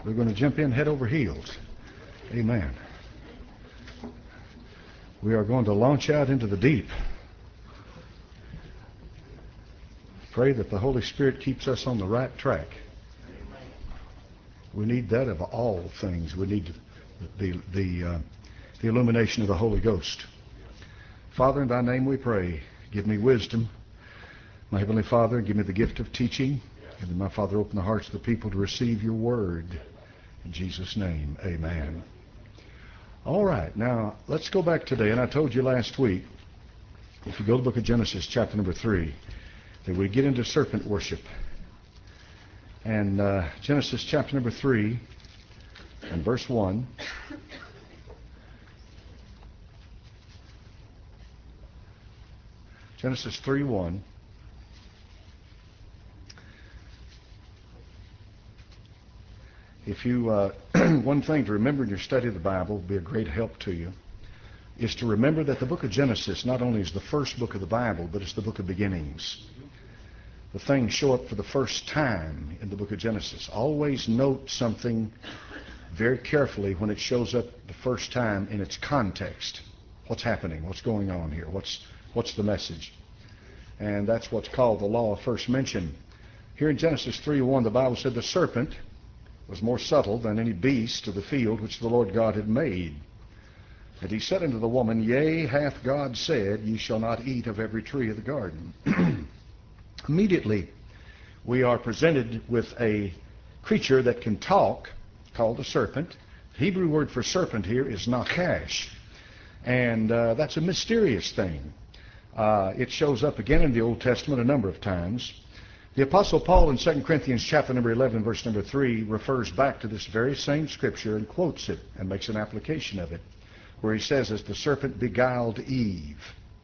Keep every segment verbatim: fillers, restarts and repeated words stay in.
We're going to jump in head over heels. Amen. We are going to launch out into the deep. Pray that the Holy Spirit keeps us on the right track. We need that of all things. We need the, the, uh, the illumination of the Holy Ghost. Father, in thy name we pray. Give me wisdom. My Heavenly Father, give me the gift of teaching. And then, my Father, open the hearts of the people to receive your word. In Jesus' name, amen. All right, now let's go back today. And I told you last week, if you go to the book of Genesis, chapter number three, that we get into serpent worship. And uh, Genesis chapter number three and verse one. Genesis three one. If you, uh, one thing to remember in your study of the Bible, will be a great help to you, is to remember that the book of Genesis not only is the first book of the Bible, but it's the book of beginnings. The things show up for the first time in the book of Genesis. Always note something very carefully when it shows up the first time in its context. What's happening? What's going on here? What's, what's the message? And that's what's called the law of first mention. Here in Genesis three one, the Bible said the serpent was more subtle than any beast of the field which the Lord God had made. And he said unto the woman, Yea, hath God said, Ye shall not eat of every tree of the garden. Immediately, we are presented with a creature that can talk, called a serpent. The Hebrew word for serpent here is nachash. And uh, that's a mysterious thing. Uh, it shows up again in the Old Testament a number of times. The Apostle Paul in Second Corinthians chapter number eleven, verse number three, refers back to this very same scripture and quotes it and makes an application of it, where he says, as the serpent beguiled Eve.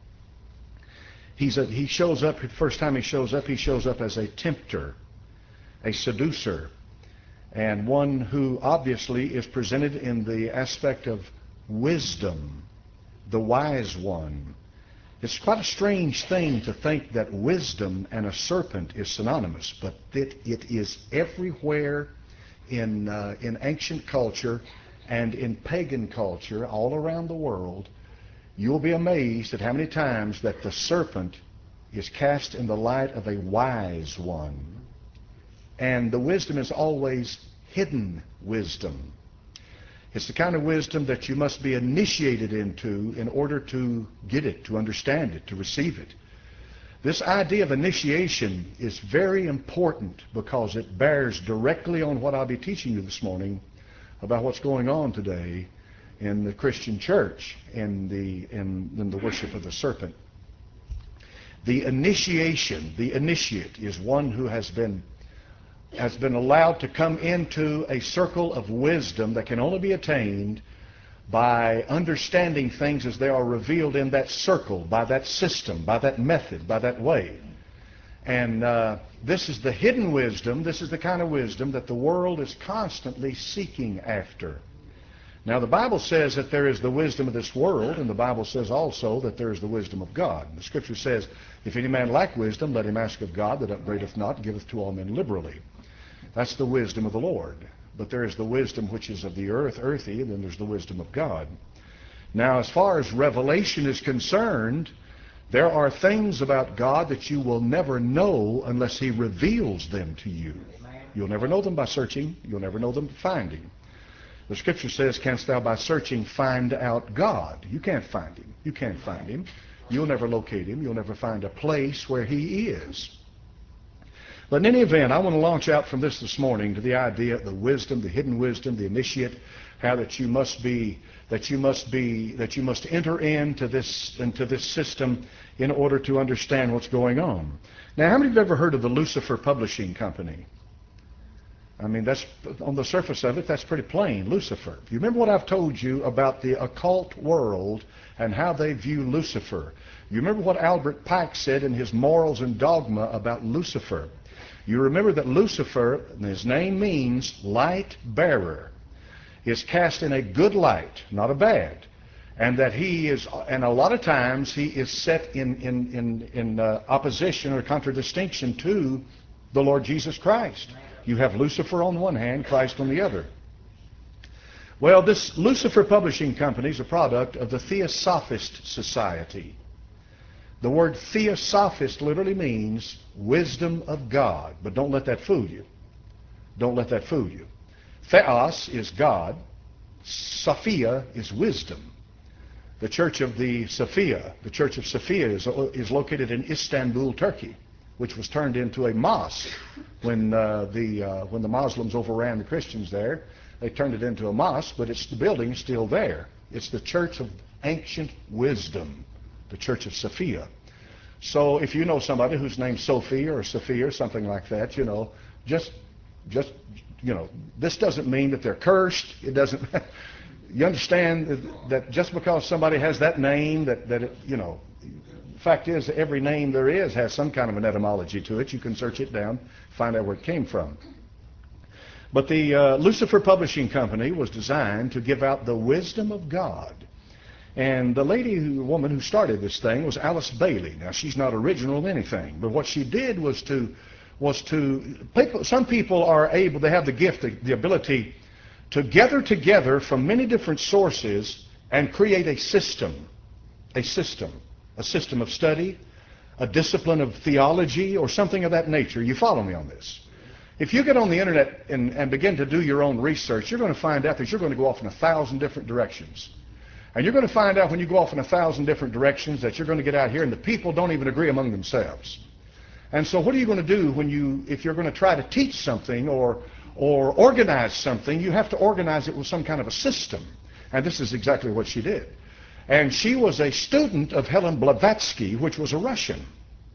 He's a, he shows up, the first time he shows up, he shows up as a tempter, a seducer, and one who obviously is presented in the aspect of wisdom, the wise one. It's quite a strange thing to think that wisdom and a serpent is synonymous, but it, it is everywhere in, uh, in ancient culture and in pagan culture all around the world. You'll be amazed at how many times that the serpent is cast in the light of a wise one. And the wisdom is always hidden wisdom. It's the kind of wisdom that you must be initiated into in order to get it, to understand it, to receive it. This idea of initiation is very important because it bears directly on what I'll be teaching you this morning about what's going on today in the Christian church, in the, in, in the worship of the serpent. The initiation, the initiate, is one who has been has been allowed to come into a circle of wisdom that can only be attained by understanding things as they are revealed in that circle, by that system, by that method, by that way. And uh, this is the hidden wisdom. This is the kind of wisdom that the world is constantly seeking after. Now, the Bible says that there is the wisdom of this world, and the Bible says also that there is the wisdom of God. The Scripture says, if any man lack wisdom, let him ask of God, that upbraideth not, and giveth to all men liberally. That's the wisdom of the Lord. But there is the wisdom which is of the earth, earthy, and then there's the wisdom of God. Now, as far as revelation is concerned, there are things about God that you will never know unless He reveals them to you. You'll never know them by searching. You'll never know them by finding. The Scripture says, canst thou by searching find out God? You can't find Him. You can't find Him. You'll never locate Him. You'll never find a place where He is. But in any event, I want to launch out from this this morning to the idea of the wisdom, the hidden wisdom, the initiate, how that you must be, that you must be, that you must enter into this, into this system in order to understand what's going on. Now, how many have ever heard of the Lucifer Publishing Company? I mean, that's on the surface of it, that's pretty plain, Lucifer. You remember what I've told you about the occult world and how they view Lucifer? You remember what Albert Pike said in his Morals and Dogma about Lucifer? You remember that Lucifer, and his name means light bearer, is cast in a good light, not a bad. And that he is, and a lot of times he is set in, in, in, in uh, opposition or contradistinction to the Lord Jesus Christ. You have Lucifer on one hand, Christ on the other. Well, this Lucifer Publishing Company is a product of the Theosophist Society. The word Theosophist literally means wisdom of God. But don't let that fool you. Don't let that fool you. Theos is God. Sophia is wisdom. The Church of the Sophia, the Church of Sophia is, is located in Istanbul, Turkey, which was turned into a mosque when, uh, the, uh, when the Muslims overran the Christians there. They turned it into a mosque, but it's, the building is still there. It's the Church of Ancient Wisdom, the Church of Sophia. So if you know somebody who's named Sophia or Sophia or something like that, you know, just, just, you know, this doesn't mean that they're cursed. It doesn't. You understand that just because somebody has that name, that, that it, you know, the fact is that every name there is has some kind of an etymology to it. You can search it down, find out where it came from. But the uh, Lucifer Publishing Company was designed to give out the wisdom of God. And the lady, the woman who started this thing was Alice Bailey. Now, she's not original in anything, but what she did was to, was to, people, some people are able, they have the gift, the, the ability to gather together from many different sources and create a system, a system, a system of study, a discipline of theology, or something of that nature. You follow me on this? If you get on the internet and, and begin to do your own research, you're going to find out that you're going to go off in a thousand different directions. And you're going to find out when you go off in a thousand different directions that you're going to get out here and the people don't even agree among themselves. And so what are you going to do when you, if you're going to try to teach something or, or organize something, you have to organize it with some kind of a system. And this is exactly what she did. And she was a student of Helen Blavatsky, which was a Russian.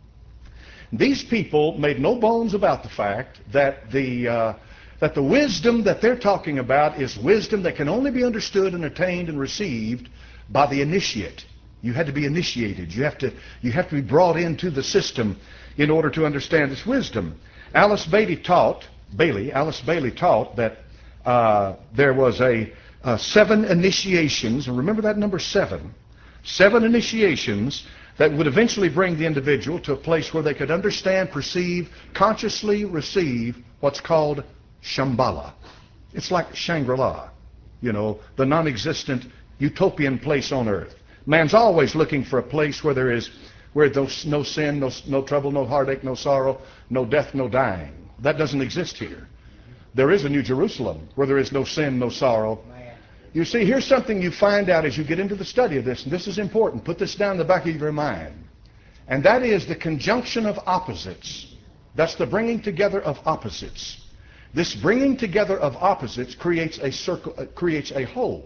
These people made no bones about the fact that the, uh, that the wisdom that they're talking about is wisdom that can only be understood and attained and received by the initiate. You had to be initiated. You have to, you have to be brought into the system in order to understand this wisdom. Alice Bailey taught, Bailey, Alice Bailey taught that uh, there was a uh, seven initiations, and remember that number seven, seven initiations that would eventually bring the individual to a place where they could understand, perceive, consciously receive what's called Shambhala. It's like Shangri-La, you know, the non-existent utopian place on earth. Man's always looking for a place where there is, where there's no sin, no, no trouble, no heartache, no sorrow, no death, no dying. That doesn't exist here. There is a New Jerusalem where there is no sin, no sorrow. You see, here's something you find out as you get into the study of this, and this is important. Put this down in the back of your mind. And that is the conjunction of opposites. That's the bringing together of opposites. This bringing together of opposites creates a circle, uh, creates a whole.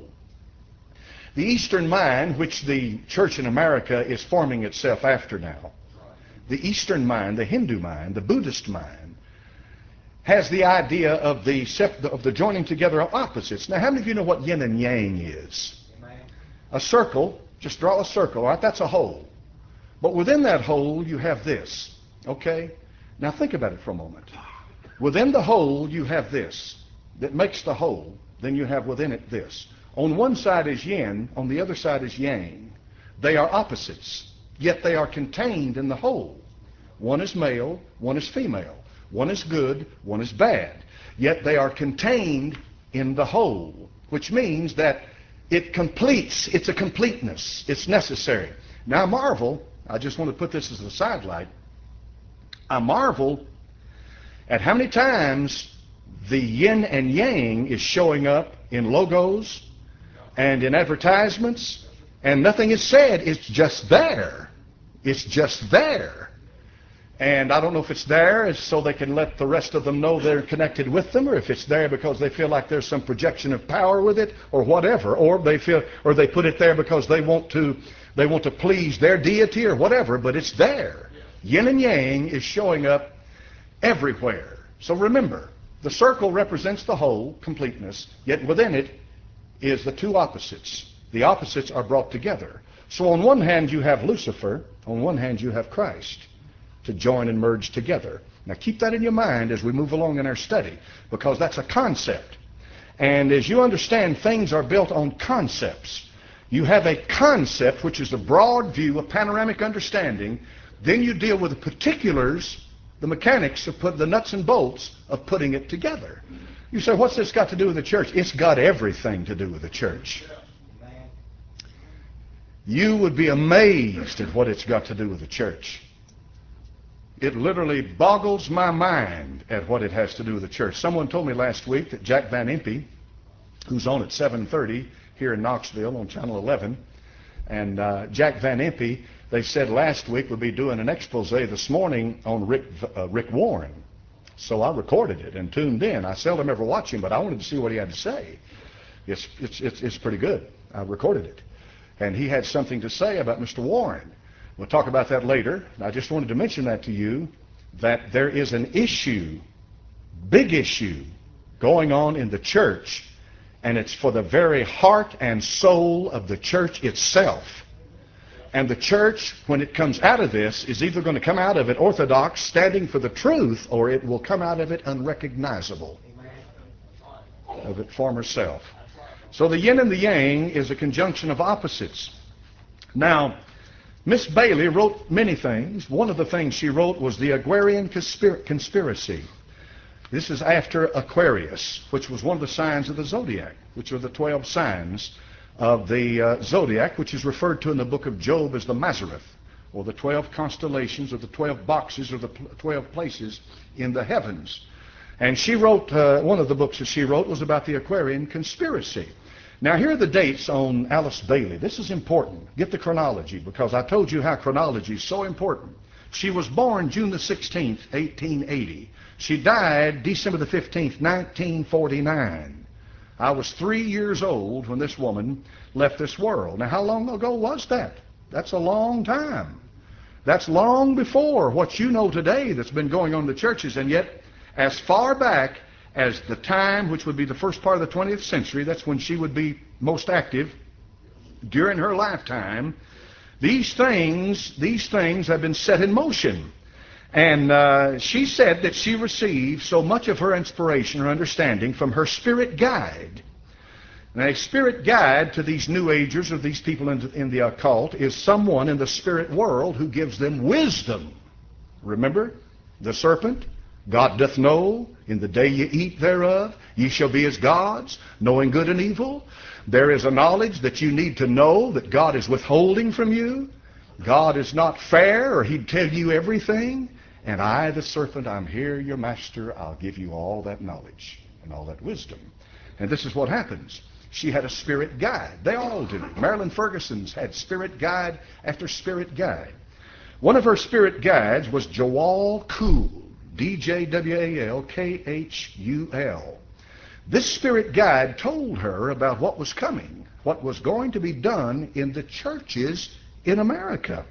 The Eastern mind, which the church in America is forming itself after now, the Eastern mind, the Hindu mind, the Buddhist mind, has the idea of the, of the joining together of opposites. Now, how many of you know what yin and yang is? A circle, just draw a circle, all right? That's a hole. But within that hole, you have this, okay? Now, think about it for a moment. Within the hole, you have this that makes the hole. Then you have within it this. On one side is yin, on the other side is yang. They are opposites, yet they are contained in the whole. One is male, one is female. One is good, one is bad. Yet they are contained in the whole, which means that it completes, it's a completeness, it's necessary. Now I marvel, I just want to put this as a sidelight, I marvel at how many times the yin and yang is showing up in logos and in advertisements, and nothing is said. It's just there. It's just there. And I don't know if it's there so they can let the rest of them know they're connected with them, or if it's there because they feel like there's some projection of power with it, or whatever, or they feel, or they put it there because they want to, they want to please their deity or whatever. But it's there. Yin and yang is showing up everywhere. So remember, the circle represents the whole, completeness, yet within it is the two opposites. The opposites are brought together. So on one hand you have Lucifer, on one hand you have Christ, to join and merge together. Now keep that in your mind as we move along in our study, because that's a concept. And as you understand, things are built on concepts. You have a concept, which is a broad view, a panoramic understanding. Then you deal with the particulars The mechanics of put the nuts and bolts of putting it together. You say, what's this got to do with the church? It's got everything to do with the church. You would be amazed at what it's got to do with the church. It literally boggles my mind at what it has to do with the church. Someone told me last week that Jack Van Impe, who's on at seven thirty here in Knoxville on Channel eleven, and uh, Jack Van Impe, they said last week would be doing an expose this morning on Rick, uh, Rick Warren. So I recorded it and tuned in. I seldom ever watch him, but I wanted to see what he had to say. It's, it's, it's, it's pretty good. I recorded it. And he had something to say about Mister Warren. We'll talk about that later. I just wanted to mention that to you, that there is an issue, big issue, going on in the church, and it's for the very heart and soul of the church itself. And the church, when it comes out of this, is either going to come out of it orthodox, standing for the truth, or it will come out of it unrecognizable of its former self. So the yin and the yang is a conjunction of opposites. Now, Miss Bailey wrote many things. One of the things she wrote was the Aquarian Conspir- Conspiracy. This is after Aquarius, which was one of the signs of the zodiac, which are the twelve signs of the uh, zodiac, which is referred to in the book of Job as the Mazareth, or the twelve constellations, or the twelve boxes, or the twelve places in the heavens. And she wrote, uh, one of the books that she wrote was about the Aquarian Conspiracy. Now here are the dates on Alice Bailey. This is important. Get the chronology, because I told you how chronology is so important. She was born June the sixteenth, eighteen eighty. She died December the fifteenth, nineteen forty-nine. I was three years old when this woman left this world. Now, how long ago was that? That's a long time. That's long before what you know today that's been going on in the churches. And yet, as far back as the time, which would be the first part of the twentieth century, that's when she would be most active during her lifetime, these things, these things have been set in motion. And uh, she said that she received so much of her inspiration or understanding from her spirit guide. Now, a spirit guide to these New Agers or these people in, in the occult is someone in the spirit world who gives them wisdom. Remember the serpent? God doth know, in the day ye eat thereof, ye shall be as gods, knowing good and evil. There is a knowledge that you need to know that God is withholding from you. God is not fair, or he'd tell you everything. And I, the serpent, I'm here, your master. I'll give you all that knowledge and all that wisdom. And this is what happens. She had a spirit guide. They all do. Marilyn Ferguson's had spirit guide after spirit guide. One of her spirit guides was Djwhal Khul, D J W A L K H U L. This spirit guide told her about what was coming, what was going to be done in the churches in America.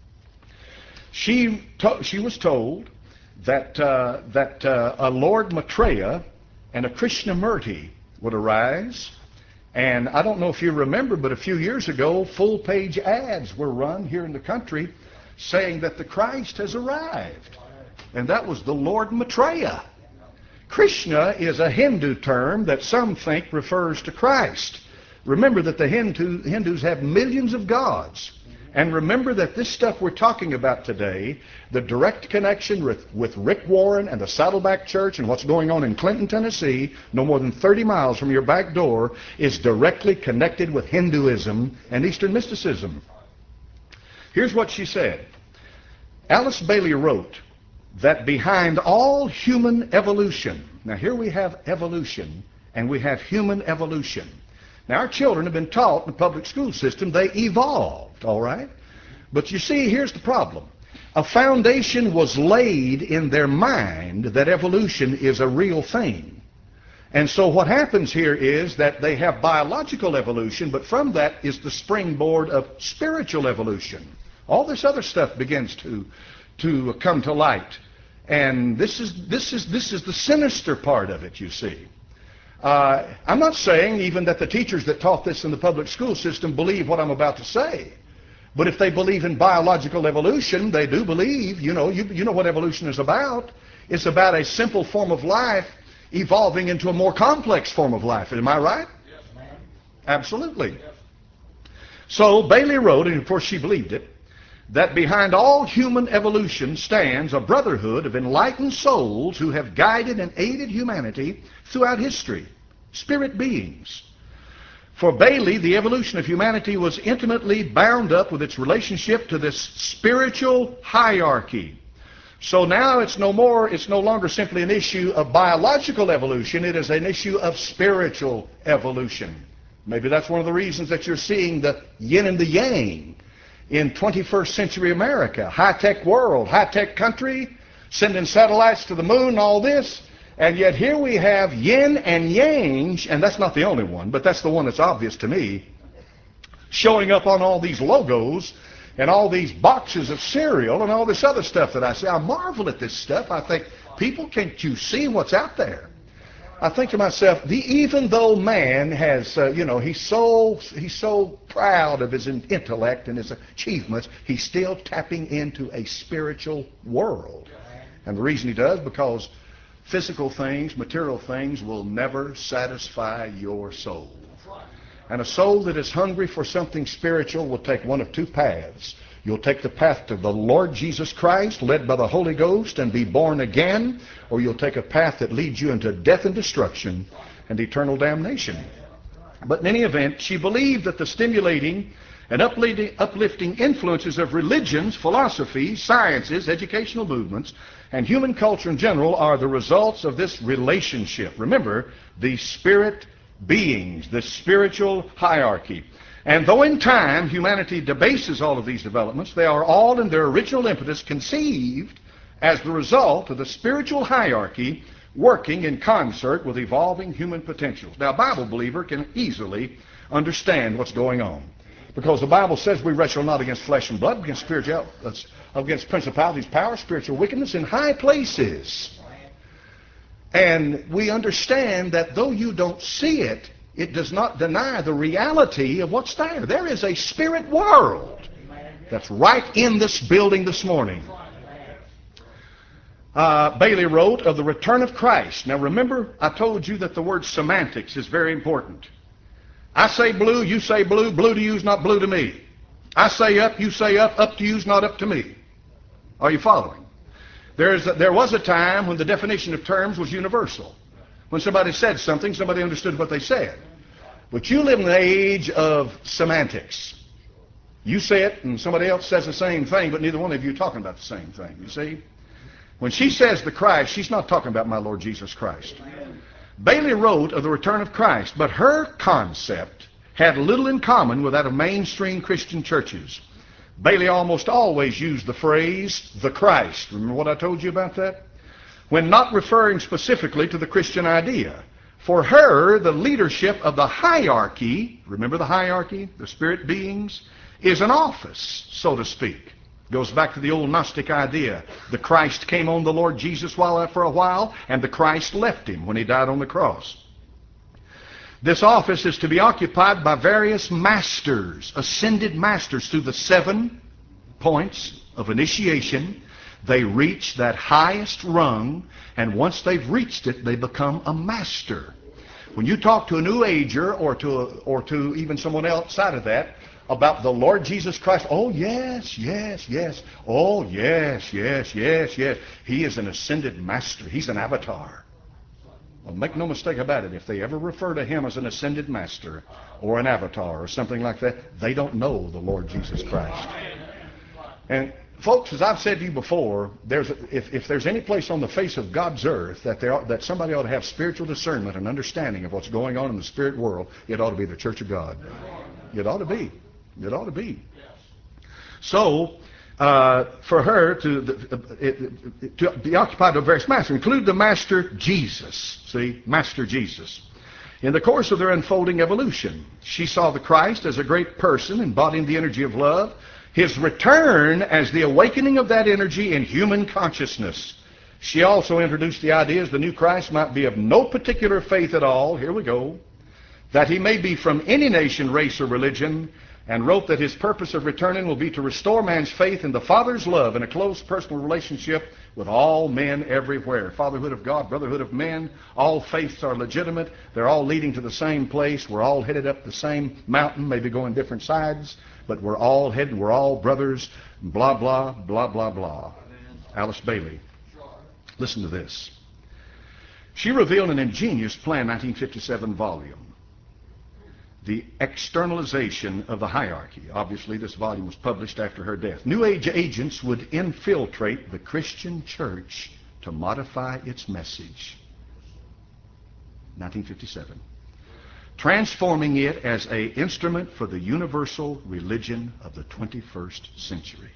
She, to, she was told that, uh, that uh, a Lord Maitreya and a Krishnamurti would arise. And I don't know if you remember, but a few years ago, full-page ads were run here in the country saying that the Christ has arrived. And that was the Lord Maitreya. Krishna is a Hindu term that some think refers to Christ. Remember that the Hindu, Hindus have millions of gods. And remember that this stuff we're talking about today, the direct connection with, with Rick Warren and the Saddleback Church and what's going on in Clinton, Tennessee, no more than thirty miles from your back door, is directly connected with Hinduism and Eastern mysticism. Here's what she said. Alice Bailey wrote that behind all human evolution, now here we have evolution and we have human evolution. Now, our children have been taught in the public school system they evolved, all right? But you see, here's the problem. A foundation was laid in their mind that evolution is a real thing. And so what happens here is that they have biological evolution, but from that is the springboard of spiritual evolution. All this other stuff begins to, to come to light. And this is, this is, this is the sinister part of it, you see. Uh, I'm not saying even that the teachers that taught this in the public school system believe what I'm about to say. But if they believe in biological evolution, they do believe, you know, you, you know what evolution is about. It's about a simple form of life evolving into a more complex form of life. Am I right? Yes, ma'am. Absolutely. Yes. So Bailey wrote, and of course she believed it, that behind all human evolution stands a brotherhood of enlightened souls who have guided and aided humanity throughout history, spirit beings. For Bailey, the evolution of humanity was intimately bound up with its relationship to this spiritual hierarchy. So now it's no more, it's no longer simply an issue of biological evolution, it is an issue of spiritual evolution. Maybe that's one of the reasons that you're seeing the yin and the yang in twenty-first century America, high-tech world, high-tech country, sending satellites to the moon, all this, and yet here we have yin and yang, and that's not the only one, but that's the one that's obvious to me, showing up on all these logos and all these boxes of cereal and all this other stuff that I see. I marvel at this stuff. I think, people, can't you see what's out there? I think to myself, the, even though man has, uh, you know, he's so, he's so proud of his intellect and his achievements, he's still tapping into a spiritual world. And the reason he does, because physical things, material things will never satisfy your soul. And a soul that is hungry for something spiritual will take one of two paths. You'll take the path to the Lord Jesus Christ, led by the Holy Ghost, and be born again, or you'll take a path that leads you into death and destruction and eternal damnation. But in any event, she believed that the stimulating and uplifting influences of religions, philosophies, sciences, educational movements, and human culture in general are the results of this relationship. Remember, the spirit beings, the spiritual hierarchy. And though in time humanity debases all of these developments, they are all in their original impetus conceived as the result of the spiritual hierarchy working in concert with evolving human potentials. Now, a Bible believer can easily understand what's going on, because the Bible says we wrestle not against flesh and blood, but against spiritual, uh, against principalities, powers, spiritual wickedness in high places. And we understand that though you don't see it, it does not deny the reality of what's there. There is a spirit world that's right in this building this morning. Uh, Bailey wrote of the return of Christ. Now remember, I told you that the word semantics is very important. I say blue, you say blue, blue to you is not blue to me. I say up, you say up, up to you is not up to me. Are you following? There's a, there was a time when the definition of terms was universal. When somebody said something, somebody understood what they said. But you live in the age of semantics. You say it and somebody else says the same thing, but neither one of you are talking about the same thing, you see? When she says the Christ, she's not talking about my Lord Jesus Christ. Bailey wrote of the return of Christ, but her concept had little in common with that of mainstream Christian churches. Bailey almost always used the phrase, the Christ. Remember what I told you about that? When not referring specifically to the Christian idea. For her, the leadership of the hierarchy, remember the hierarchy, the spirit beings, is an office, so to speak. Goes back to the old Gnostic idea. The Christ came on the Lord Jesus while for a while, and the Christ left him when he died on the cross. This office is to be occupied by various masters, ascended masters, through the seven points of initiation. They reach that highest rung, and once they've reached it, they become a master. When you talk to a New Ager or to, a, or to even someone outside of that about the Lord Jesus Christ, oh yes, yes, yes, oh yes, yes, yes, yes, he is an ascended master. He's an avatar. Well, make no mistake about it, if they ever refer to him as an ascended master or an avatar or something like that, they don't know the Lord Jesus Christ. And folks, as I've said to you before, there's a, if, if there's any place on the face of God's earth that, there ought, that somebody ought to have spiritual discernment and understanding of what's going on in the spirit world, it ought to be the Church of God. It ought to be. It ought to be. So, uh, for her to, to be occupied with various masters, include the Master Jesus. See, Master Jesus. In the course of their unfolding evolution, she saw the Christ as a great person embodying the energy of love, his return as the awakening of that energy in human consciousness. She also introduced the ideas the new Christ might be of no particular faith at all, here we go, that he may be from any nation, race, or religion, and wrote that his purpose of returning will be to restore man's faith in the Father's love in a close personal relationship with all men everywhere. Fatherhood of God, brotherhood of men, all faiths are legitimate. They're all leading to the same place. We're all headed up the same mountain, maybe going different sides, but we're all headed, we're all brothers, blah, blah, blah, blah, blah. Alice Bailey. Listen to this. She revealed an ingenious plan, nineteen fifty-seven volume. The externalization of the hierarchy. Obviously, this volume was published after her death. New Age agents would infiltrate the Christian church to modify its message. nineteen fifty-seven. Transforming it as an instrument for the universal religion of the twenty-first century.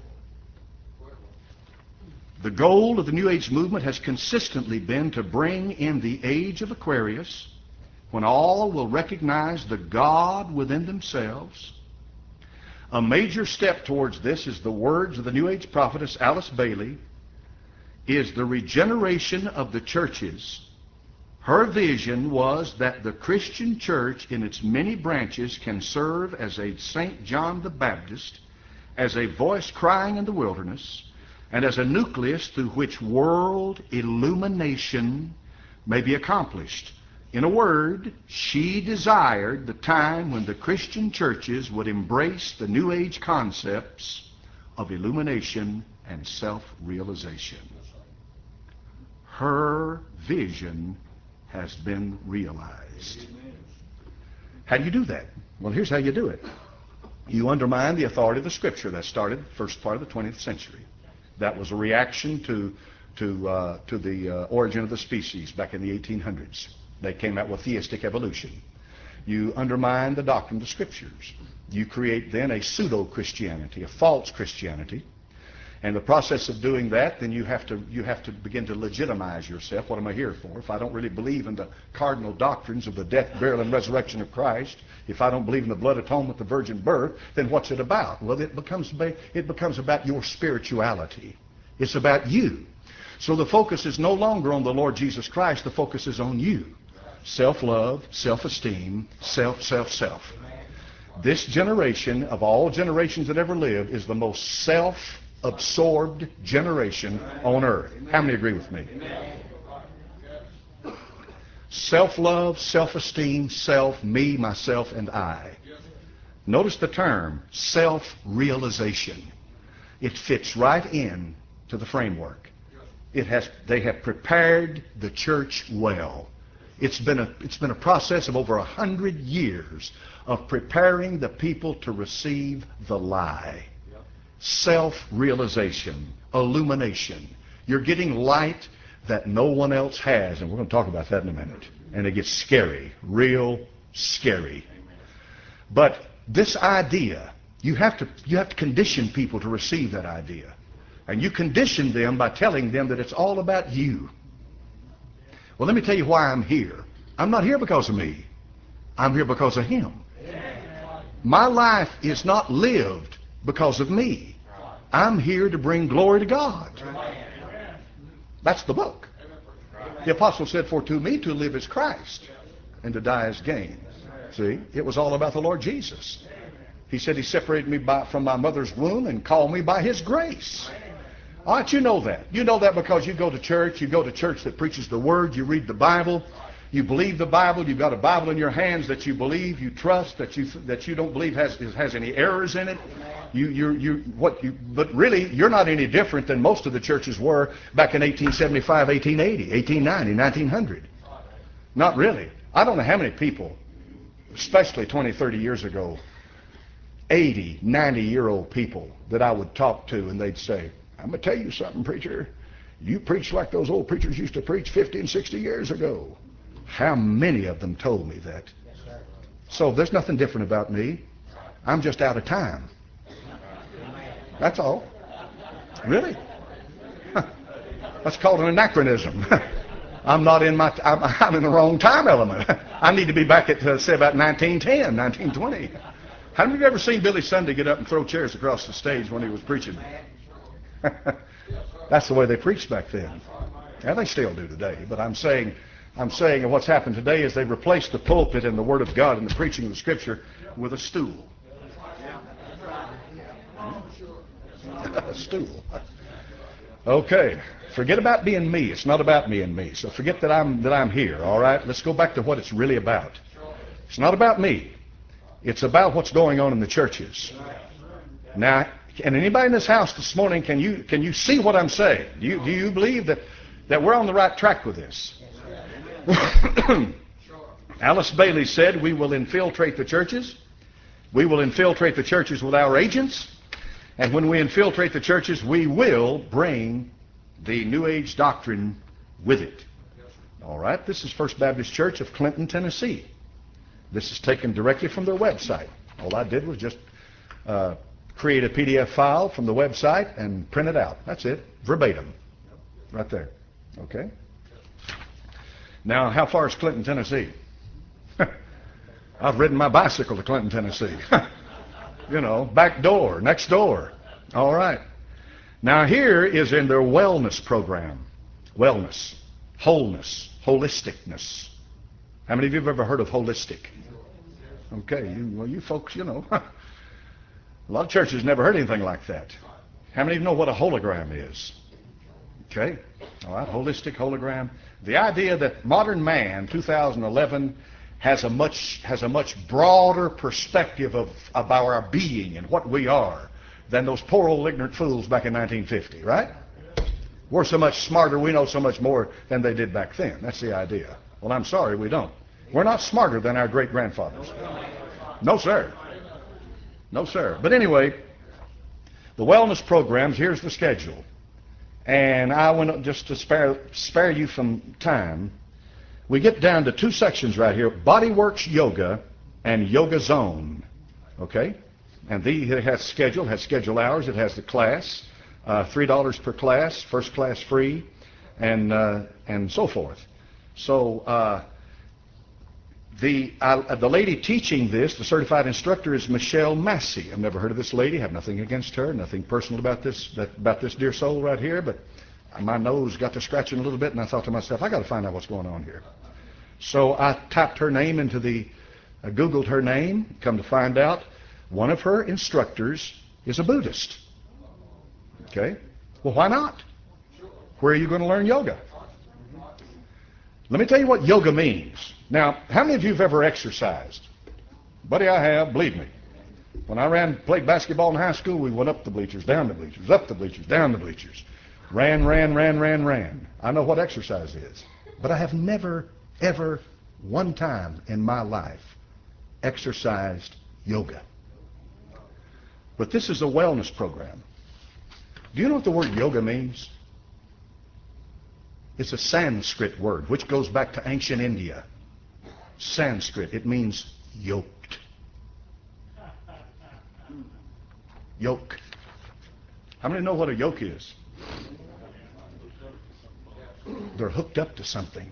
The goal of the New Age movement has consistently been to bring in the age of Aquarius, when all will recognize the God within themselves. A major step towards this is the words of the New Age prophetess Alice Bailey, is the regeneration of the churches. Her vision was that the Christian church in its many branches can serve as a Saint John the Baptist, as a voice crying in the wilderness, and as a nucleus through which world illumination may be accomplished. In a word, she desired the time when the Christian churches would embrace the New Age concepts of illumination and self-realization. Her vision has been realized. How do you do that? Well, here's how you do it. You undermine the authority of the Scripture. That started the first part of the twentieth century. That was a reaction to, to, uh, to the uh, origin of the species back in the eighteen hundreds. They came out with theistic evolution. You undermine the doctrine of the Scriptures. You create then a pseudo-Christianity, a false Christianity. And the process of doing that, then you have to you have to begin to legitimize yourself. What am I here for? If I don't really believe in the cardinal doctrines of the death, burial, and resurrection of Christ, if I don't believe in the blood atonement, the virgin birth, then what's it about? Well, it becomes it becomes about your spirituality. It's about you. So the focus is no longer on the Lord Jesus Christ. The focus is on you. Self-love, self-esteem, self, self, self. This generation of all generations that ever lived is the most self-absorbed generation on earth. How many agree with me? Self-love, self-esteem, self, me, myself, and I. Notice the term, self-realization. It fits right in to the framework. It has, they have prepared the church well. It's been a, it's been a process of over a hundred years of preparing the people to receive the lie. Self-realization, illumination. You're getting light that no one else has, and we're going to talk about that in a minute. And it gets scary, real scary. But this idea, you have to, you have to condition people to receive that idea. And you condition them by telling them that it's all about you. Well, let me tell you why I'm here. I'm not here because of me. I'm here because of Him. My life is not lived because of me. I'm here to bring glory to God. That's the book. The apostle said, for to me to live is Christ, and to die is gain. See, it was all about the Lord Jesus. He said He separated me by, from my mother's womb and called me by His grace. All right, you know that. You know that because you go to church. You go to church that preaches the Word. You read the Bible. You believe the Bible. You've got a Bible in your hands that you believe, you trust, that you that you don't believe has has any errors in it. You you you what you but really you're not any different than most of the churches were back in eighteen seventy-five, eighteen eighty, eighteen ninety, nineteen hundred. Not really. I don't know how many people, especially twenty, thirty years ago, eighty, ninety year old people that I would talk to, and they'd say, I'm going to tell you something, preacher. You preach like those old preachers used to preach fifty and sixty years ago. How many of them told me that? So there's nothing different about me. I'm just out of time. That's all. Really? That's called an anachronism. I'm not in my, I'm, I'm in the wrong time element. I need to be back at, uh, say, about nineteen ten, nineteen twenty. How many of you ever seen Billy Sunday get up and throw chairs across the stage when he was preaching? That's the way they preached back then. And they still do today. But I'm saying, I'm saying what's happened today is they've replaced the pulpit and the Word of God and the preaching of the Scripture with a stool. A stool. Okay. Forget about being me. It's not about me and me. So forget that I'm that I'm here. All right. Let's go back to what it's really about. It's not about me. It's about what's going on in the churches. Now, and anybody in this house this morning, can you can you see what I'm saying? Do you do you believe that that we're on the right track with this? Alice Bailey said, "We will infiltrate the churches. We will infiltrate the churches with our agents, and when we infiltrate the churches, we will bring the New Age doctrine with it." All right. This is First Baptist Church of Clinton, Tennessee. This is taken directly from their website. All I did was just uh, create a P D F file from the website and print it out. That's it, verbatim, right there. Okay. Now, how far is Clinton, Tennessee? I've ridden my bicycle to Clinton, Tennessee. You know, back door, next door. All right. Now, here is in their wellness program. Wellness, wholeness, holisticness. How many of you have ever heard of holistic? Okay, you, well, you folks, you know, a lot of churches never heard anything like that. How many of you know what a hologram is? Okay, all right, holistic, hologram. The idea that modern man, two thousand eleven, has a much has a much broader perspective of, of our being and what we are than those poor old ignorant fools back in nineteen fifty, right? We're so much smarter, we know so much more than they did back then. That's the idea. Well, I'm sorry, we don't. We're not smarter than our great-grandfathers. No, sir. No, sir. But anyway, the wellness programs, here's the schedule. And I want just to spare, spare you some time, we get down to two sections right here, Bodyworks Yoga and Yoga Zone. Okay? And the, it has schedule, has schedule hours, it has the class, uh, three dollars per class, first class free, and, uh, and so forth. So uh, the, uh, the lady teaching this, the certified instructor, is Michelle Massey. I've never heard of this lady, have nothing against her, nothing personal about this, that, about this dear soul right here, but my nose got to scratching a little bit, and I thought to myself, I got to find out what's going on here. So I typed her name into the, I Googled her name, come to find out, one of her instructors is a Buddhist. Okay? Well, why not? Where are you going to learn yoga? Let me tell you what yoga means. Now, how many of you have ever exercised? Buddy, I have, believe me. When I ran, played basketball in high school, we went up the bleachers, down the bleachers, up the bleachers, down the bleachers. Ran, ran, ran, ran, ran. I know what exercise is. But I have never, ever, one time in my life exercised yoga. But this is a wellness program. Do you know what the word yoga means? It's a Sanskrit word, which goes back to ancient India. Sanskrit, it means yoked. Yoke. How many know what a yoke is? They're hooked up to something.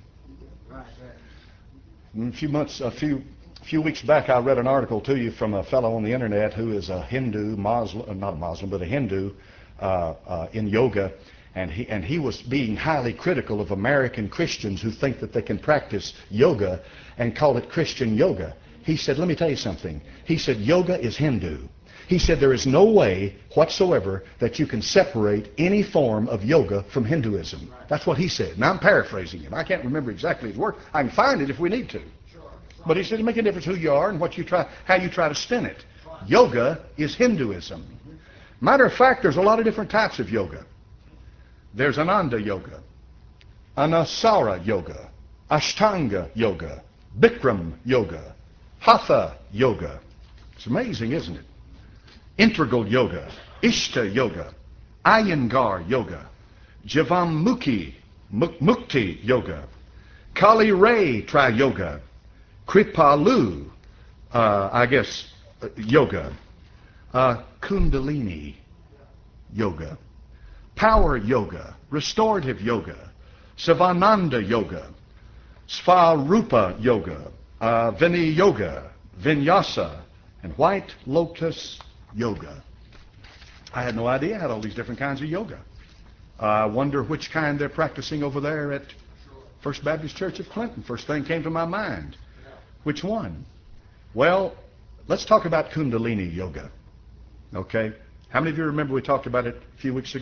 A few months, a few, few weeks back, I read an article to you from a fellow on the internet who is a Hindu, Muslim, not a Muslim, but a Hindu uh, uh, in yoga, and he and he was being highly critical of American Christians who think that they can practice yoga and call it Christian yoga. He said, "Let me tell you something." He said, "Yoga is Hindu." He said, "There is no way whatsoever that you can separate any form of yoga from Hinduism." That's what he said. Now I'm paraphrasing him. I can't remember exactly his word. I can find it if we need to. But he said, "It makes a difference who you are and what you try, how you try to spin it." Yoga is Hinduism. Matter of fact, there's a lot of different types of yoga. There's Ananda yoga, Anusara yoga, Ashtanga yoga, Bikram yoga, Hatha yoga. It's amazing, isn't it? Integral yoga, Ishta yoga, Iyengar yoga, Jivamukhi Mukti yoga, Kali Ray Tri yoga, Kripalu, uh, I guess, uh, yoga, uh, Kundalini yoga, Power yoga, Restorative yoga, Sivananda yoga, Svarupa yoga, uh, Vini yoga, Vinyasa, and White Lotus yoga. I had no idea I had all these different kinds of yoga. I uh, wonder which kind they're practicing over there at First Baptist Church of Clinton. First thing came to my mind. Which one? Well, let's talk about Kundalini yoga. Okay? How many of you remember we talked about it a few weeks ago?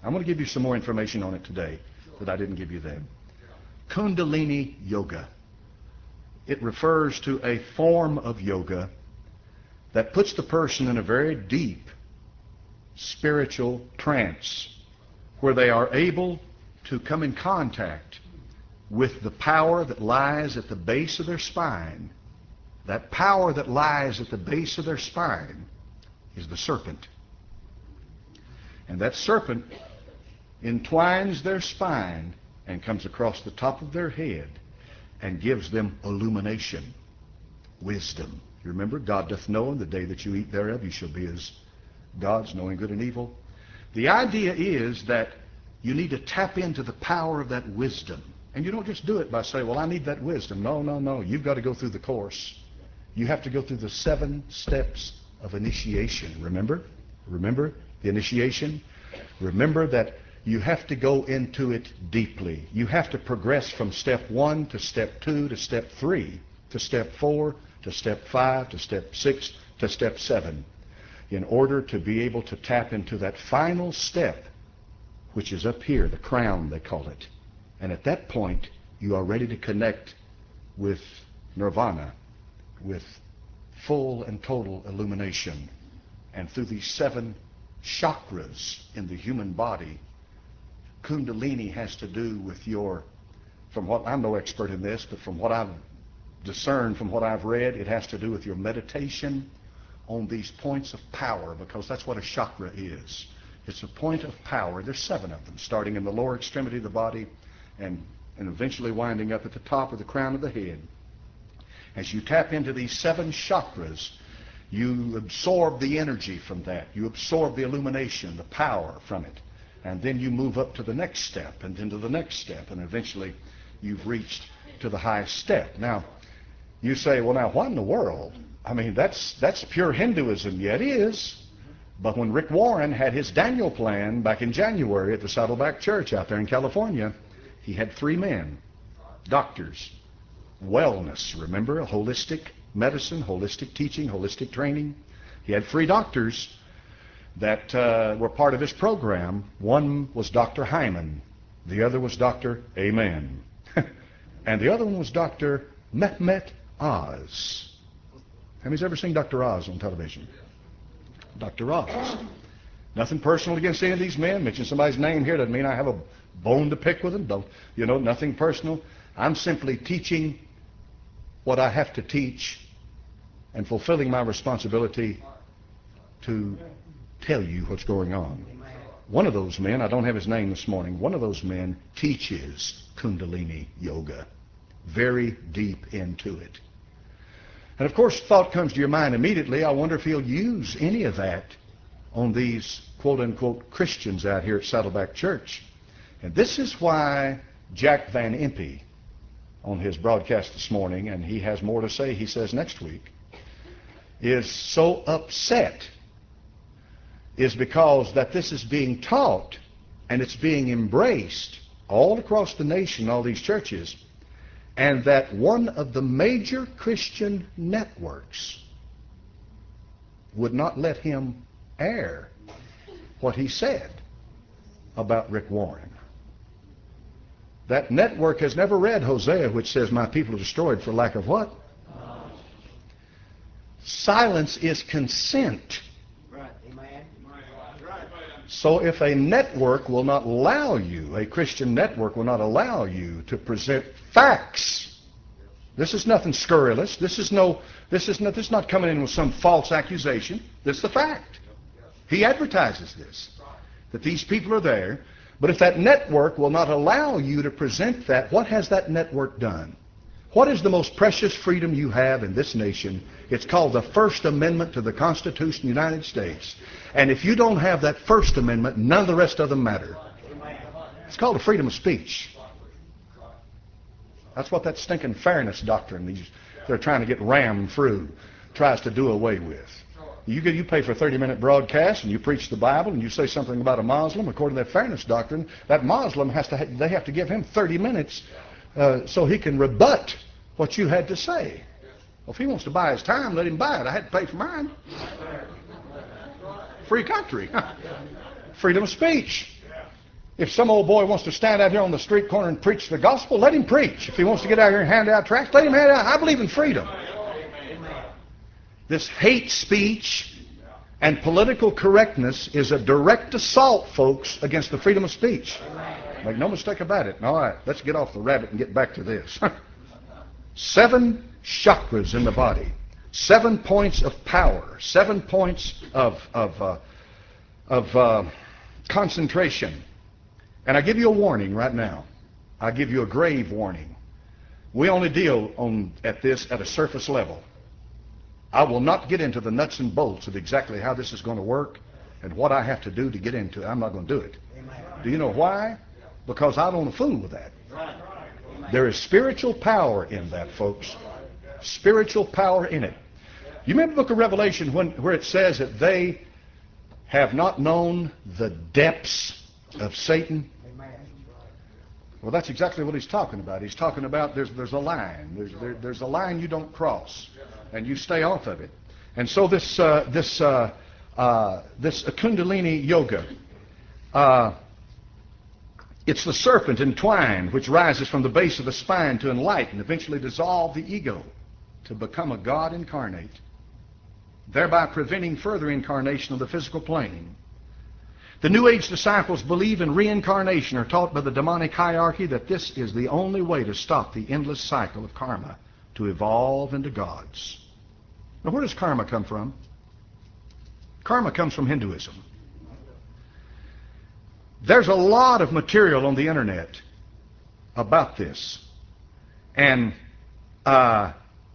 I'm going to give you some more information on it today that I didn't give you then. Kundalini Yoga. It refers to a form of yoga that puts the person in a very deep spiritual trance where they are able to come in contact with the power that lies at the base of their spine. That power that lies at the base of their spine is the serpent. And that serpent entwines their spine and comes across the top of their head and gives them illumination, wisdom. You remember, God doth know in the day that you eat thereof, you shall be as gods, knowing good and evil. The idea is that you need to tap into the power of that wisdom. And you don't just do it by saying, well, I need that wisdom. No, no, no. You've got to go through the course. You have to go through the seven steps of initiation. Remember? Remember the initiation? Remember that you have to go into it deeply. You have to progress from step one to step two to step three to step four to step five to step six to step seven in order to be able to tap into that final step, which is up here, the crown they call it. And at that point, you are ready to connect with nirvana, with full and total illumination. And through these seven chakras in the human body, Kundalini has to do with your, from what, I'm no expert in this, but from what I've discerned, from what I've read, it has to do with your meditation on these points of power, because that's what a chakra is. It's a point of power. There's seven of them, starting in the lower extremity of the body and, and eventually winding up at the top of the crown of the head. As you tap into these seven chakras, you absorb the energy from that. You absorb the illumination, the power from it. And then you move up to the next step, and then to the next step, and eventually you've reached to the highest step. Now, you say, well, now, what in the world? I mean, that's, that's pure Hinduism. Yeah, it is. But when Rick Warren had his Daniel plan back in January at the Saddleback Church out there in California, he had three men, doctors, wellness, remember, holistic medicine, holistic teaching, holistic training. He had three doctors that uh, were part of his program. One was Doctor Hyman. The other was Doctor Amen. And the other one was Doctor Mehmet Oz. How many's ever seen Doctor Oz on television? Doctor Oz. Nothing personal against any of these men. Mention somebody's name here doesn't mean I have a bone to pick with them. Don't, you know, nothing personal. I'm simply teaching what I have to teach and fulfilling my responsibility to tell you what's going on. One of those men, I don't have his name this morning, one of those men teaches Kundalini Yoga, very deep into it. And of course, thought comes to your mind immediately, I wonder if he'll use any of that on these quote-unquote Christians out here at Saddleback Church. And this is why Jack Van Impe, on his broadcast this morning, and he has more to say, he says, next week, is so upset, is because that this is being taught and it's being embraced all across the nation, all these churches, and that one of the major Christian networks would not let him air what he said about Rick Warren. That network has never read Hosea, which says, my people are destroyed for lack of what? Silence is consent. So if a network will not allow you, a Christian network will not allow you to present facts, this is nothing scurrilous. This is no, this is not, this is not coming in with some false accusation. This is the fact. He advertises this, that these people are there. But if that network will not allow you to present that, what has that network done? What is the most precious freedom you have in this nation? It's called the First Amendment to the Constitution of the United States. And if you don't have that First Amendment, none of the rest of them matter. It's called the freedom of speech. That's what that stinking fairness doctrine these, they're trying to get rammed through tries to do away with. You get, you pay for a thirty minute broadcast and you preach the Bible and you say something about a Muslim, according to that fairness doctrine, that Muslim has to, ha they have to give him thirty minutes uh, so he can rebut what you had to say. Well, if he wants to buy his time, let him buy it. I had to pay for mine. Free country. Freedom of speech. If some old boy wants to stand out here on the street corner and preach the gospel, let him preach. If he wants to get out here and hand out tracts, let him hand out. I believe in freedom. This hate speech and political correctness is a direct assault, folks, against the freedom of speech. Make no mistake about it. All right, let's get off the rabbit and get back to this. Seven chakras in the body. Seven points of power. Seven points of, of, uh, of uh, concentration. And I give you a warning right now. I give you a grave warning. We only deal on at this at a surface level. I will not get into the nuts and bolts of exactly how this is going to work and what I have to do to get into it. I'm not going to do it. Do you know why? Because I don't want to fool with that. There is spiritual power in that, folks. Spiritual power in it. You remember the book of Revelation when, where it says that they have not known the depths of Satan? Well, that's exactly what he's talking about. He's talking about there's, there's a line. There's, there, there's a line you don't cross, and you stay off of it. And so this, uh, this, uh, uh, this Kundalini Yoga, uh, it's the serpent entwined which rises from the base of the spine to enlighten, eventually dissolve the ego, to become a God incarnate, thereby preventing further incarnation of the physical plane. The New Age disciples believe in reincarnation, are taught by the demonic hierarchy that this is the only way to stop the endless cycle of karma, to evolve into gods. Now, where does karma come from? Karma comes from Hinduism. There's a lot of material on the internet about this. And uh,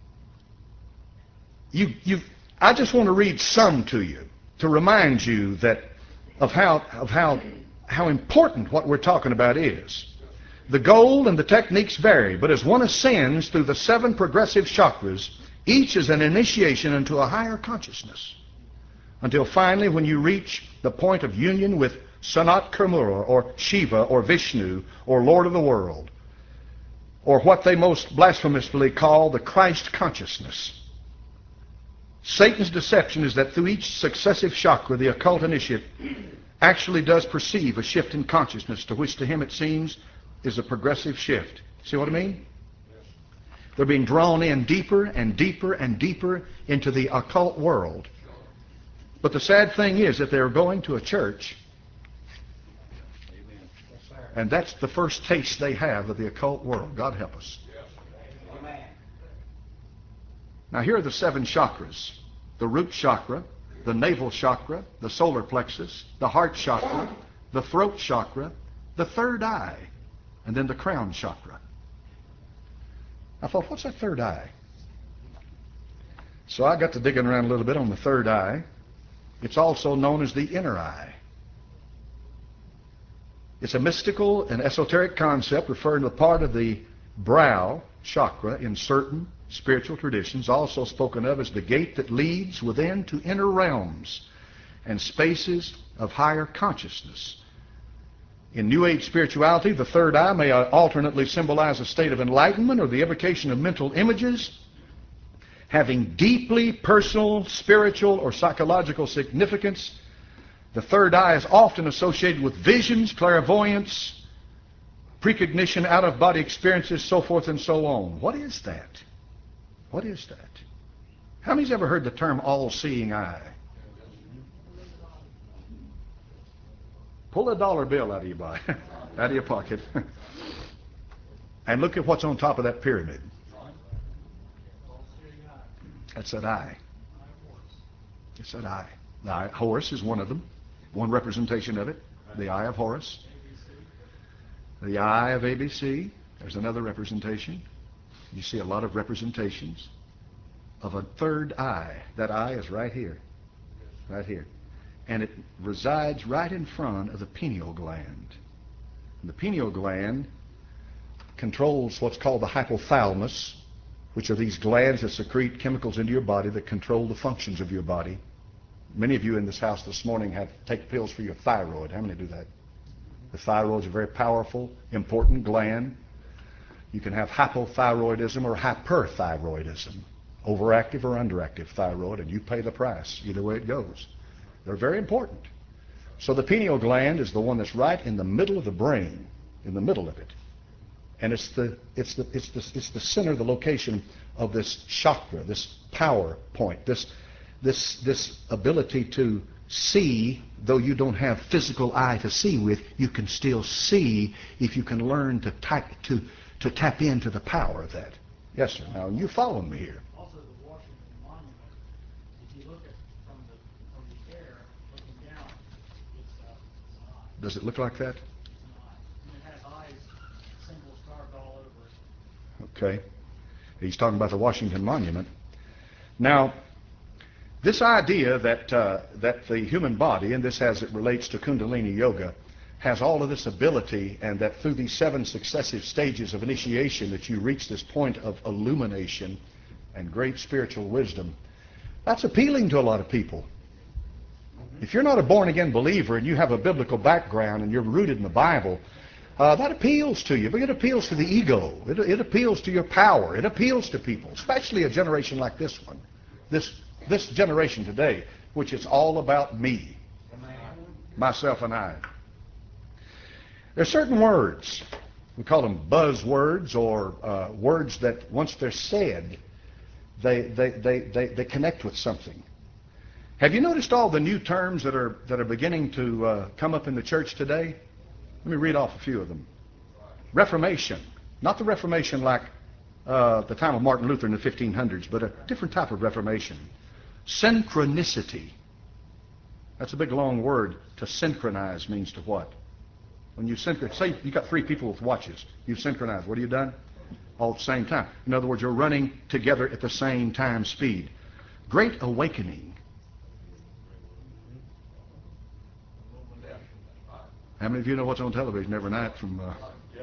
you, you, I just want to read some to you to remind you that of how of how how important what we're talking about is. The goal and the techniques vary, but as one ascends through the seven progressive chakras, each is an initiation into a higher consciousness, until finally when you reach the point of union with Sanat Karmura, or Shiva, or Vishnu, or Lord of the world, or what they most blasphemously call the Christ consciousness. Satan's deception is that through each successive chakra, the occult initiate actually does perceive a shift in consciousness, to which to him it seems is a progressive shift. See what I mean? They're being drawn in deeper and deeper and deeper into the occult world. But the sad thing is that they're going to a church, and that's the first taste they have of the occult world. God help us. Now here are the seven chakras. The root chakra, the navel chakra, the solar plexus, the heart chakra, the throat chakra, the third eye, and then the crown chakra. I thought, what's that third eye? So I got to digging around a little bit on the third eye. It's also known as the inner eye. It's a mystical and esoteric concept referring to the part of the brow chakra in certain spiritual traditions, also spoken of as the gate that leads within to inner realms and spaces of higher consciousness. In New Age spirituality, the third eye may alternately symbolize a state of enlightenment or the evocation of mental images having deeply personal, spiritual, or psychological significance. The third eye is often associated with visions, clairvoyance, precognition, out-of-body experiences, so forth and so on. What is that? What is that? How many's ever heard the term all-seeing eye? Pull a dollar bill out of your body, out of your pocket, and look at what's on top of that pyramid. That's that eye. It's that eye. The eye. Horus is one of them. One representation of it. The eye of Horus. The eye of A B C. There's another representation. You see a lot of representations of a third eye. That eye is right here. Right here. And it resides right in front of the pineal gland. And the pineal gland controls what's called the hypothalamus, which are these glands that secrete chemicals into your body that control the functions of your body. Many of you in this house this morning have take pills for your thyroid. How many do that? The thyroid is a very powerful, important gland. You can have hypothyroidism or hyperthyroidism, overactive or underactive thyroid, and you pay the price either way it goes. They're very important. So the pineal gland is the one that's right in the middle of the brain, in the middle of it. And it's the, it's the, it's the, it's the center, the location of this chakra, this power point, this, this, this ability to see, though you don't have physical eye to see with, you can still see if you can learn to, type, to, to tap into the power of that. Yes, sir. Now, you following me here. Also, the Washington Monument, if you look at from the, from the air, looking down, it's, uh, it's an eye. Does it look like that? It's an eye. And it has eyes, symbols carved all over it. Okay. He's talking about the Washington Monument. Now, this idea that, uh, that the human body, and this as it relates to Kundalini Yoga, has all of this ability, and that through these seven successive stages of initiation that you reach this point of illumination and great spiritual wisdom, that's appealing to a lot of people. If you're not a born-again believer and you have a biblical background and you're rooted in the Bible, uh, that appeals to you. But it appeals to the ego. It, it appeals to your power. It appeals to people, especially a generation like this one, this, this generation today, which is all about me, myself and I. There are certain words, we call them buzzwords, or uh, words that once they're said, they, they, they, they, they connect with something. Have you noticed all the new terms that are, that are beginning to uh, come up in the church today? Let me read off a few of them. Reformation. Not the Reformation like uh, the time of Martin Luther in the fifteen hundreds, but a different type of Reformation. Synchronicity. That's a big long word. To synchronize means to what? When you synchronize, say you got three people with watches. You synchronize. What have you done? All at the same time. In other words, you're running together at the same time speed. Great awakening. How many of you know what's on television every night from uh,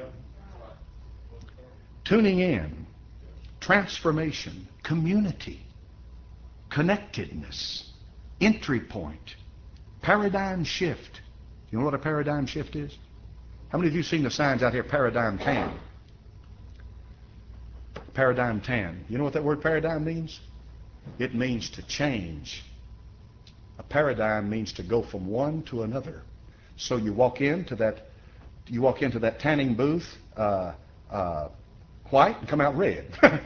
tuning in, transformation, community, connectedness, entry point, paradigm shift. You know what a paradigm shift is? How many of you seen the signs out here, paradigm tan? Paradigm tan. You know what that word paradigm means? It means to change. A paradigm means to go from one to another. So you walk into that, you walk into that tanning booth, uh, uh, white, and come out red.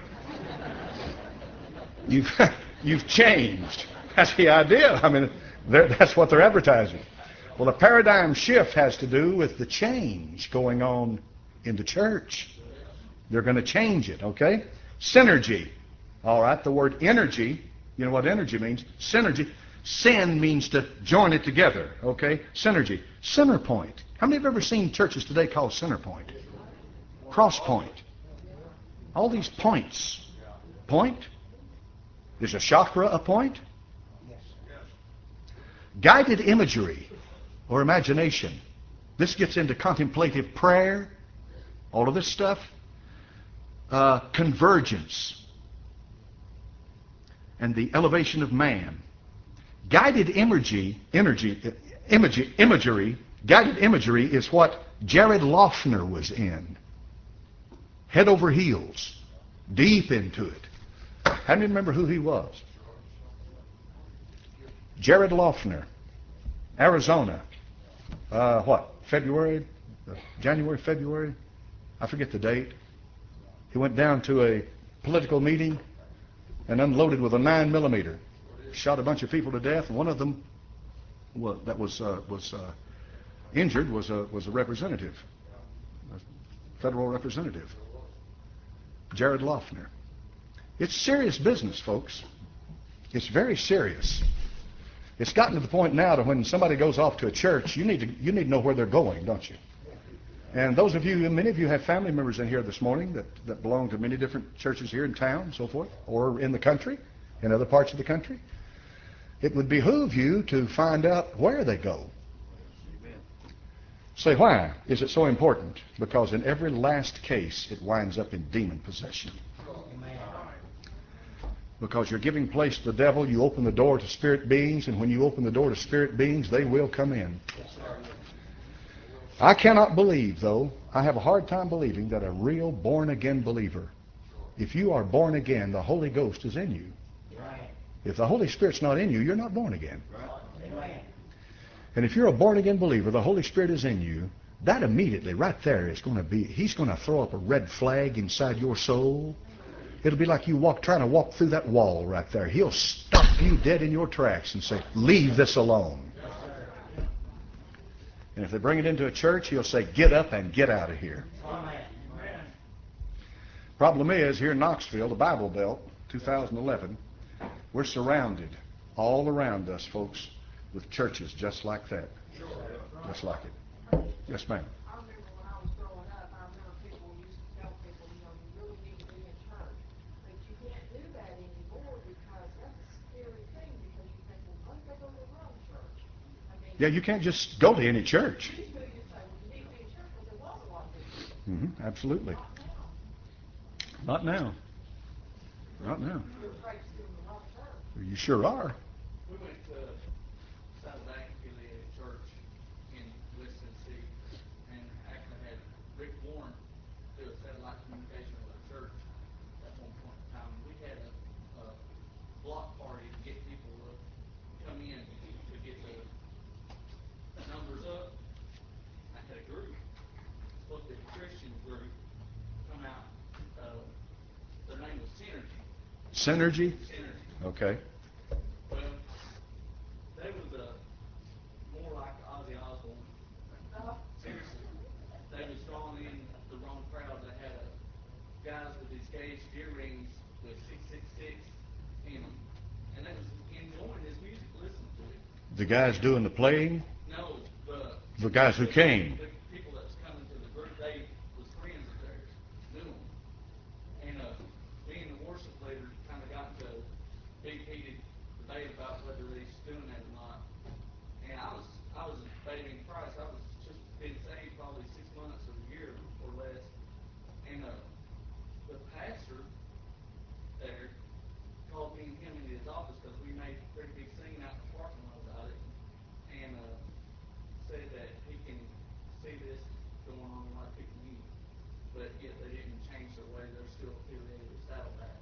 you've you've changed. That's the idea. I mean, that's what they're advertising. Well, a paradigm shift has to do with the change going on in the church. They're going to change it, okay? Synergy. All right, the word energy, you know what energy means? Synergy. Sin means to join it together, okay? Synergy. Center point. How many have ever seen churches today called center point? Cross point. All these points. Point? Is a chakra a point? Guided imagery or imagination. This gets into contemplative prayer, all of this stuff. Uh, convergence and the elevation of man. Guided imagery, energy, imagery, imagery, guided imagery is what Jared Loughner was in. Head over heels, deep into it. How many remember who he was? Jared Loughner, Arizona. Uh, what? February, January, February? I forget the date. He went down to a political meeting and unloaded with a nine millimeter. Shot a bunch of people to death, and one of them well, that was uh, was uh, injured was a was a representative, a federal representative, Jared Loughner. It's serious business, folks. It's very serious. It's gotten to the point now that when somebody goes off to a church, you need to you need to know where they're going, don't you? And those of you, many of you have family members in here this morning that, that belong to many different churches here in town and so forth, or in the country, in other parts of the country. It would behoove you to find out where they go. Say, why is it so important? Because in every last case, it winds up in demon possession. Because you're giving place to the devil, you open the door to spirit beings, and when you open the door to spirit beings, they will come in. I cannot believe, though, I have a hard time believing that a real born-again believer, if you are born again, the Holy Ghost is in you. If the Holy Spirit's not in you, you're not born again. And if you're a born-again believer, the Holy Spirit is in you, that immediately, right there, is going to be, he's going to throw up a red flag inside your soul. It'll be like you walk, trying to walk through that wall right there. He'll stop you dead in your tracks and say, leave this alone. And if they bring it into a church, he'll say, get up and get out of here. Problem is, here in Knoxville, the Bible Belt, two thousand eleven, we're surrounded all around us, folks, with churches just like that. Just like it. Yes, ma'am. I remember when I was growing up, I remember people used to tell people, you know, you really need to be in church. But you can't do that anymore because that's a scary thing because you think, well, what if they go to the wrong church? I mean, Yeah, you can't just go to any church. you say, well, you need to be in church because there was a lot of people. Mm-hmm, absolutely. Not now. Not now. Not now. You're afraid to go to the wrong church. You sure are. We went to Saddleback Affiliated Church in West Tennessee, and actually had Rick Warren do a satellite communication with our church at one point in time. We had a, a block party to get people to come in to get the numbers up. I had a group, supposed to be a Christian group, come out. Uh, their name was Synergy. Synergy? Synergy. Okay. Well, they was uh, more like Ozzy Osbourne. Seriously. They was drawing in the wrong crowd. They had uh, guys with these gauge earrings with six six six in them. And they was enjoying his music, listening to it. The guys doing the playing? No, the... The guys who the, came? The people that was coming to the group, they was friends of theirs, knew them. And uh, me and the worship leader kind of got into a big heated debate about whether they was doing that or not. And I was I was a baby in Christ. I was just been saved probably six months or a year or less. And uh, the pastor there called me and him into his office because we made a pretty big scene out in the parking lot about it. And uh, said that he can see this going on in a lot of people need. But yet they didn't change their way. They're still affiliated with Saddleback.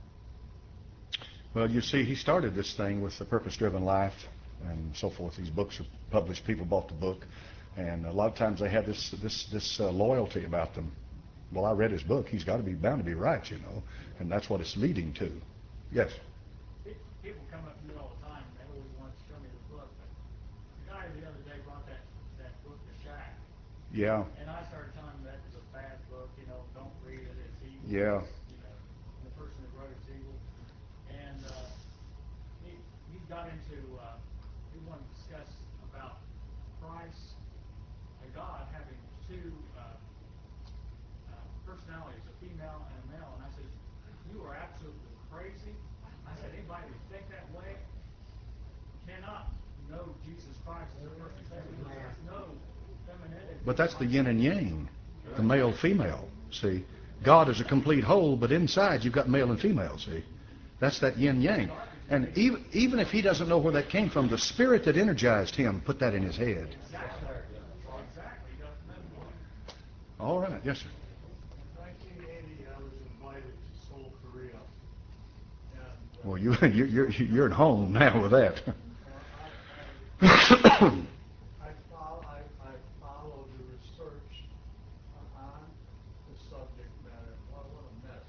Well, you see, he started this thing with the Purpose-Driven Life and so forth. These books are published. People bought the book, and a lot of times they have this this this uh, loyalty about them. Well, I read his book. He's got to be bound to be right, you know, and that's what it's leading to. Yes. People come up to me all the time, and they always want to show me the book. But the guy the other day brought that that book to Shaq. Yeah. And I started telling him that was a bad book. You know, don't read it. It's evil. Yeah. You know, the person that wrote it's evil. And uh, he he got into uh, he wanted to discuss about Christ and God having two uh, uh, personalities, a female and a male. And I said, you are absolutely crazy. I said, anybody would think that way cannot know Jesus Christ as a perfect Savior. There is no femininity. But that's the yin and yang, the male female. See, God is a complete whole, but inside you've got male and female. See, that's that yin yang. And even even if he doesn't know where that came from, the spirit that energized him put that in his head. Exactly. Exactly. All right. Yes, sir. In nineteen eighty, I was invited to Seoul, Korea. And, uh, Well, you you're you're, you're at home now with that. uh, I, I, I, follow, I, I followed the research on the subject matter. Well, what a mess.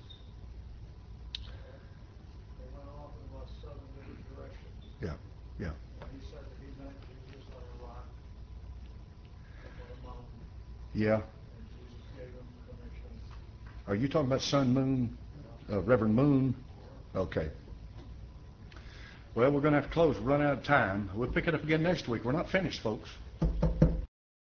They went off in about seven different directions. Yeah. Yeah. And he said that he met Jesus on a rock up on a mountain. Yeah. And Jesus gave him commission. Are you talking about Sun Moon, uh, Reverend Moon? Okay. Well, we're going to have to close. We're running out of time. We'll pick it up again next week. We're not finished, folks.